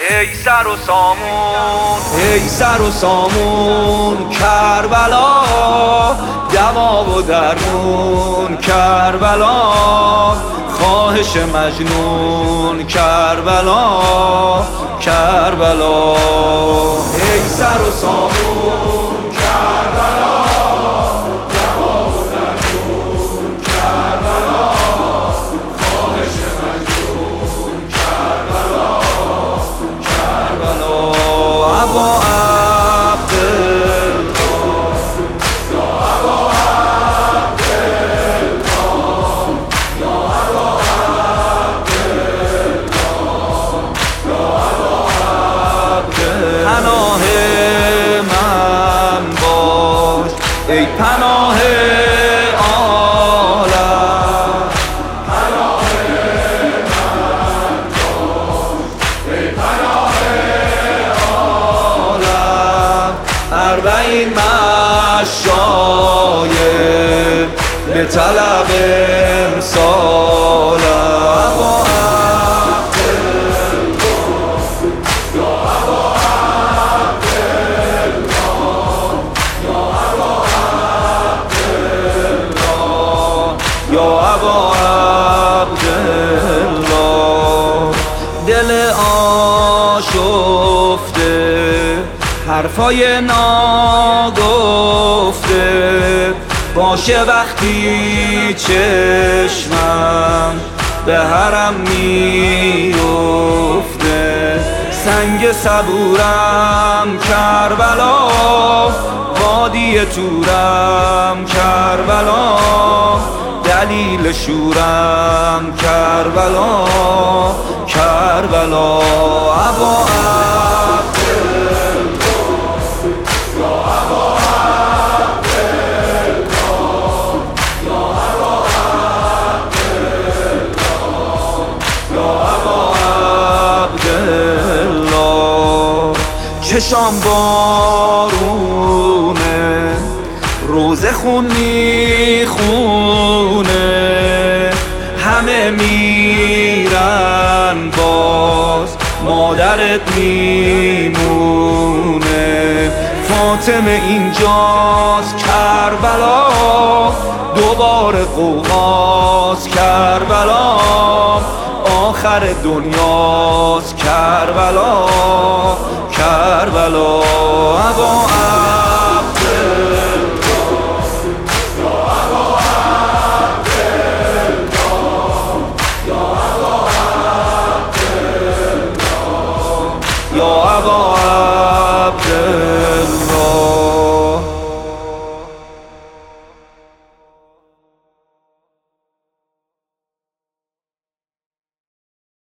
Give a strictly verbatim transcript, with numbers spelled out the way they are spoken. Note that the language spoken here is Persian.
ای سر و سامون، ای سر و سامون کربلا، دوا و درمون کربلا، خواهش مجنون کربلا کربلا. ای سر و سامون کربلا، دوا و درمون کربلا، خواهش مجنون کربلا کربلا. ابا عبدالله، یا ابا عبدالله، یا ابا عبدالله، یا ابا عبدالله. پناه من باش ای پناه عالم، پناه من باش ای پناه عالم. اربعین مشایم به طلب امسالم. ابا عبدالله، یا ابا عبدالله، یا ابا عبدالله، یا ابا عبدالله. دل آشفته، حرفای ناگفته، باشه وقتی چشمم به حرم میفته. سنگ صبورم کربلا، وادی تورم کربلا، دلیل شورم کربلا کربلا. ابا چشام بارونه، روز خون میخونه، همه میرن باز مادرت میمونه. فاطمه اینجاست کربلا، دوباره قوقاست کربلا، آخر دنیاست کربلا کربلا. ابا عبدالله، یا ابا عبدالله، یا ابا عبدالله، یا ابا